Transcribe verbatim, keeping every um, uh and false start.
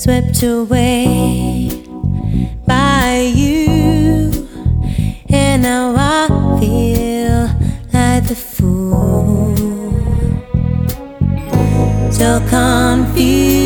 swept away by you, and now I feel like the fool, so confused.